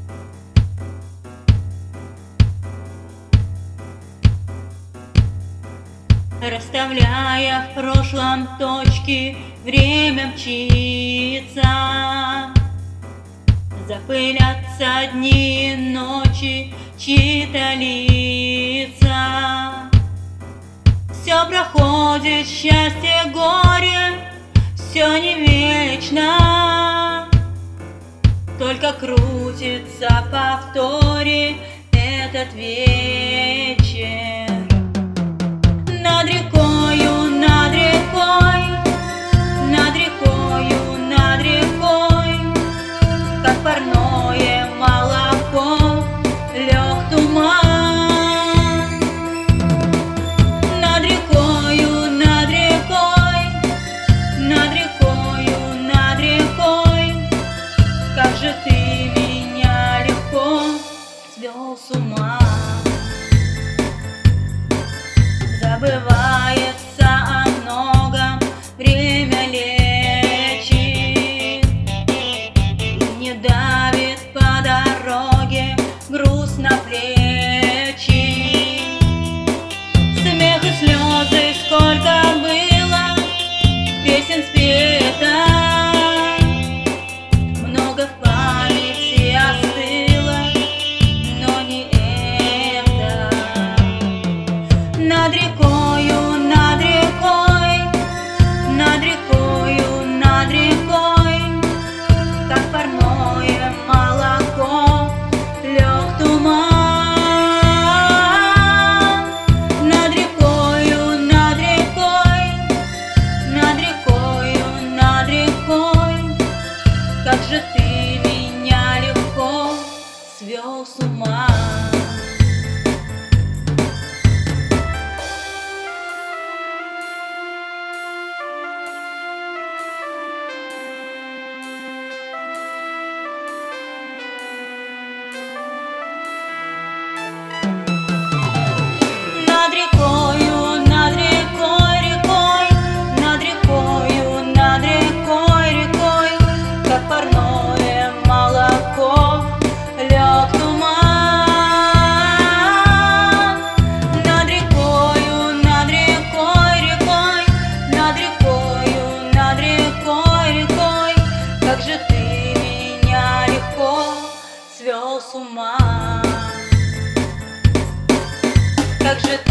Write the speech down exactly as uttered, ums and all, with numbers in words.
Расставляя в прошлом точки, время мчится. Запылятся дни и ночи, чьи-то лица. Все проходит, счастье, горе, все не вечно. Только крутится в повторе этот вечер. Над рекою, над рекой, над рекою, над рекой, как парное молоко, лег туман. Над рекою, над рекой, над рекою, над рекой, как же ты меня легко свел с ума. Забывается о многом, время лечит и не давит по дороге груз на плечи. Смех и слезы сколько было, песен спета, много в памяти остыло, но не это. Над рекою, над рекой, над рекою, над рекой, как парное молоко, лег туман. Над рекою, над рекой, над рекою, над рекой, как же ты меня легко свел с ума. Над рекою, над рекой, рекой, над рекою, над рекой, рекой, как парное молоко, лег туман. Над рекою, над рекой, рекой, над рекою, над рекой, рекой, как же ты меня легко свел с ума. Как же